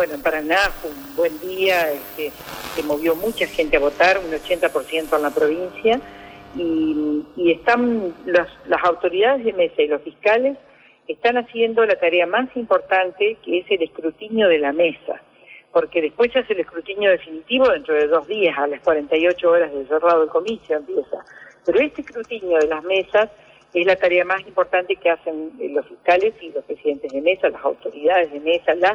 Bueno, en Paraná fue un buen día, se movió mucha gente a votar, un 80% en la provincia, y están las autoridades de mesa y los fiscales están haciendo la tarea más importante, que es el escrutinio de la mesa, porque después se hace el escrutinio definitivo dentro de 2 días, a las 48 horas del cerrado del comicio empieza. Pero este escrutinio de las mesas es la tarea más importante que hacen los fiscales y los presidentes de mesa, las autoridades de mesa, las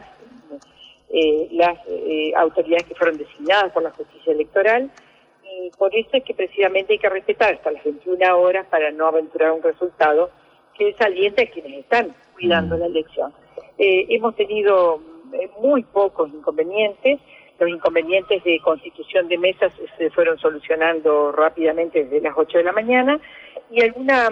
autoridades que fueron designadas por la justicia electoral, y por eso es que precisamente hay que respetar hasta las 21 horas para no aventurar un resultado que desaliente a quienes están cuidando la elección. Hemos tenido muy pocos inconvenientes. Los inconvenientes de constitución de mesas se fueron solucionando rápidamente desde las 8 de la mañana, y alguna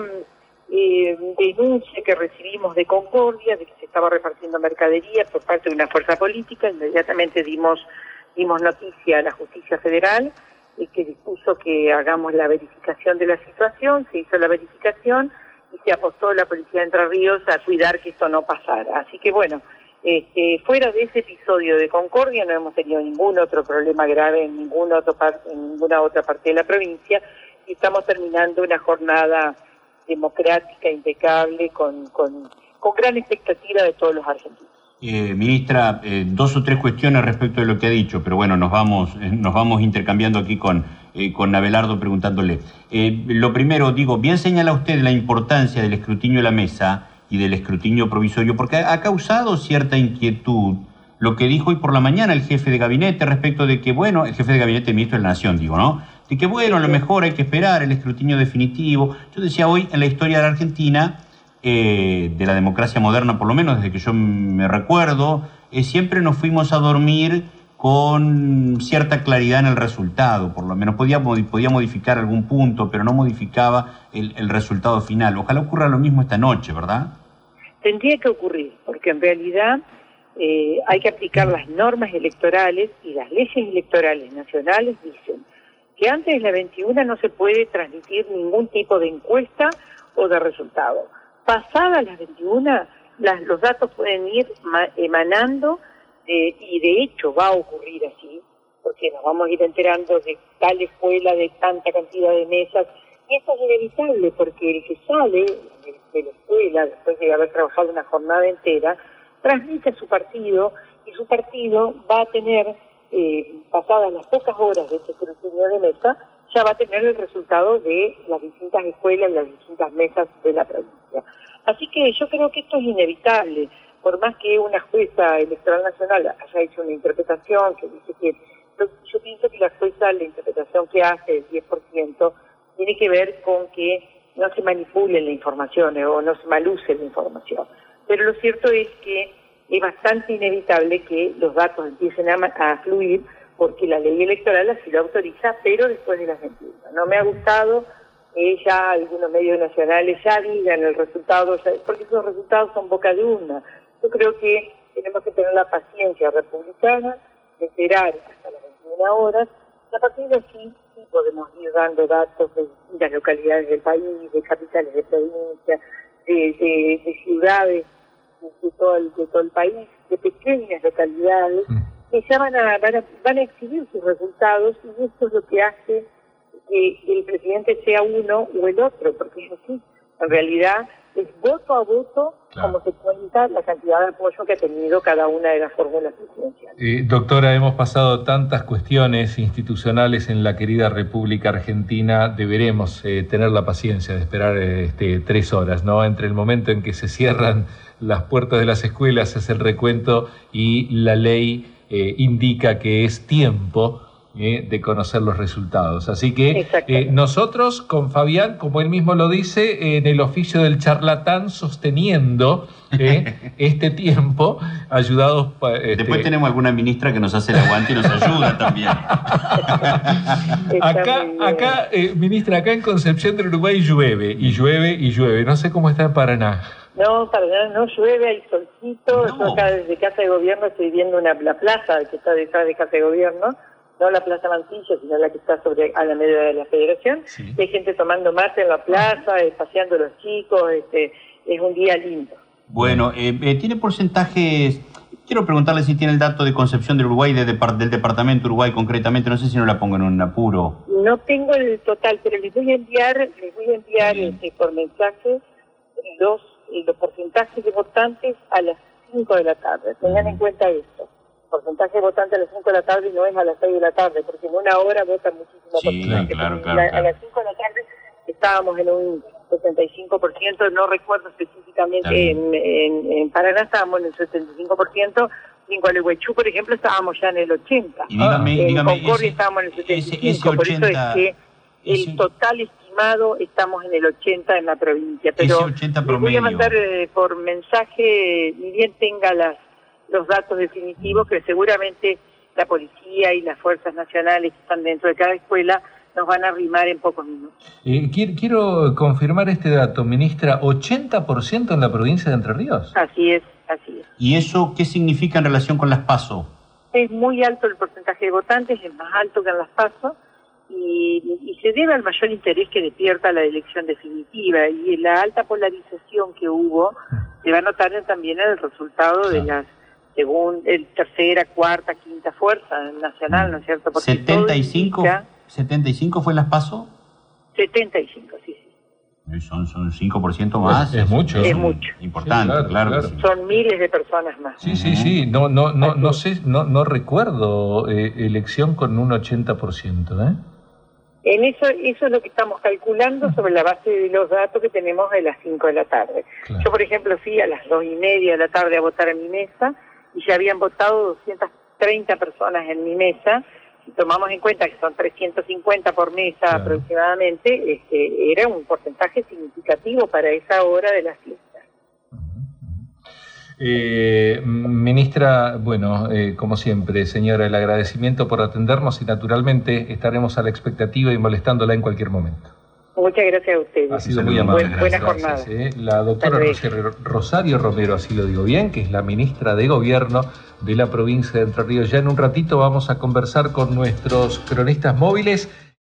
denuncia que recibimos de Concordia, de que se estaba repartiendo mercadería por parte de una fuerza política, inmediatamente dimos noticia a la Justicia Federal, que dispuso que hagamos la verificación de la situación. Se hizo la verificación y se apostó a la Policía de Entre Ríos a cuidar que esto no pasara. Así que bueno, fuera de ese episodio de Concordia no hemos tenido ningún otro problema grave en ninguna otra parte de la provincia, y estamos terminando una jornada democrática, impecable, con gran expectativa de todos los argentinos. Ministra, 2 o 3 cuestiones respecto de lo que ha dicho, pero bueno, nos vamos intercambiando aquí con Abelardo preguntándole. Lo primero, bien señala usted la importancia del escrutinio de la mesa y del escrutinio provisorio, porque ha causado cierta inquietud lo que dijo hoy por la mañana el jefe de gabinete respecto de que, bueno, el jefe de gabinete del ministro de la Nación, ¿no? De que, bueno, a lo mejor hay que esperar el escrutinio definitivo. Yo decía hoy, en la historia de la Argentina, de la democracia moderna, por lo menos desde que yo me recuerdo, siempre nos fuimos a dormir con cierta claridad en el resultado. Por lo menos podía modificar algún punto, pero no modificaba el resultado final. Ojalá ocurra lo mismo esta noche, ¿verdad? Tendría que ocurrir, porque en realidad hay que aplicar las normas electorales, y las leyes electorales nacionales dicen que antes de la 21 no se puede transmitir ningún tipo de encuesta o de resultado. Pasadas las 21, los datos pueden ir emanando, y de hecho va a ocurrir así, porque nos vamos a ir enterando de tal escuela, de tanta cantidad de mesas, y esto es inevitable, porque el que sale de la escuela, después de haber trabajado una jornada entera, transmite a su partido, y su partido va a tener, pasadas las pocas horas de este escrutinio de mesa, ya va a tener el resultado de las distintas escuelas y las distintas mesas de la provincia. Así que yo creo que esto es inevitable, por más que una jueza electoral nacional haya hecho una interpretación que dice que, yo pienso que la jueza, la interpretación que hace del 10%, tiene que ver con que no se manipule la información o no se maluse la información. Pero lo cierto es que es bastante inevitable que los datos empiecen a fluir, porque la ley electoral así lo autoriza, pero después de las 21. No me ha gustado que ya algunos medios nacionales ya digan el resultado, porque esos resultados son boca de urna. Yo creo que tenemos que tener la paciencia republicana de esperar hasta las 21 horas, y a partir de aquí sí podemos ir dando datos de distintas localidades del país, de capitales de provincia, de ciudades de todo el país, de pequeñas localidades, que ya van a exhibir sus resultados, y esto es lo que hace que el presidente sea uno o el otro, porque es así. En realidad es voto a voto, claro, como se cuenta la cantidad de apoyo que ha tenido cada una de las fórmulas presidenciales. Doctora, hemos pasado tantas cuestiones institucionales en la querida República Argentina, deberemos tener la paciencia de esperar 3 horas, ¿no? Entre el momento en que se cierran las puertas de las escuelas, se hace el recuento y la ley indica que es tiempo de conocer los resultados. Así que nosotros con Fabián, como él mismo lo dice, en el oficio del charlatán, sosteniendo este tiempo, ayudados... Después tenemos alguna ministra que nos hace el aguante y nos ayuda también. Acá, ministra, acá en Concepción del Uruguay llueve, y llueve, y llueve. No sé cómo está en Paraná. No, Paraná no llueve, hay solcito. No. Yo acá desde Casa de Gobierno estoy viendo la plaza que está detrás de Casa de Gobierno, no la Plaza Mancilla, sino la que está sobre Alameda de la Federación. Sí. Hay gente tomando mate en la plaza, paseando a los chicos, es un día lindo. Bueno, ¿tiene porcentajes Quiero preguntarle si tiene el dato de Concepción del Uruguay, del departamento Uruguay concretamente, no sé si no la pongo en un apuro. No tengo el total, pero les voy a enviar por mensaje los porcentajes de votantes a las 5 de la tarde. Tengan en cuenta esto. Porcentaje de votantes a las 5 de la tarde no es a las 6 de la tarde, porque en una hora votan muchísimo. Sí, claro. A las 5 de la tarde estábamos en un 75%, no recuerdo específicamente, en Paraná estábamos en el 75%, y en Gualeguaychú, por ejemplo, estábamos ya en el 80%. Y dígame, en Concordia estábamos en el 75%, por eso es que el total estimado estamos en el 80% en la provincia. Pero les voy a mandar por mensaje, ni bien tenga los datos definitivos, que seguramente la policía y las fuerzas nacionales que están dentro de cada escuela nos van a arrimar en pocos minutos. Quiero confirmar este dato, ministra, ¿80% en la provincia de Entre Ríos? Así es. ¿Y eso qué significa en relación con las PASO? Es muy alto el porcentaje de votantes, es más alto que en las PASO, y se debe al mayor interés que despierta la elección definitiva, y la alta polarización que hubo se va a notar también en el resultado de las tercera, cuarta, quinta fuerza nacional, ¿no es cierto? Porque 75 fue en las PASO. 75, sí. Son 5% más. Es mucho. Es mucho. Importante, sí, claro. Sí. Son miles de personas más. Sí. No sé, no recuerdo elección con un 80%, En eso es lo que estamos calculando sobre la base de los datos que tenemos de las 5 de la tarde. Claro. Yo, por ejemplo, fui a las 2:30 de la tarde a votar en mi mesa y ya habían votado 230 personas en mi mesa. Si tomamos en cuenta que son 350 por mesa, claro, aproximadamente, era un porcentaje significativo para esa hora de la fiesta. Ministra, como siempre, señora, el agradecimiento por atendernos y naturalmente estaremos a la expectativa y molestándola en cualquier momento. Muchas gracias a ustedes. Ha sido muy amable. Buena jornada. La doctora Rosario Romero, así lo digo bien, que es la ministra de Gobierno de la provincia de Entre Ríos. Ya en un ratito vamos a conversar con nuestros cronistas móviles.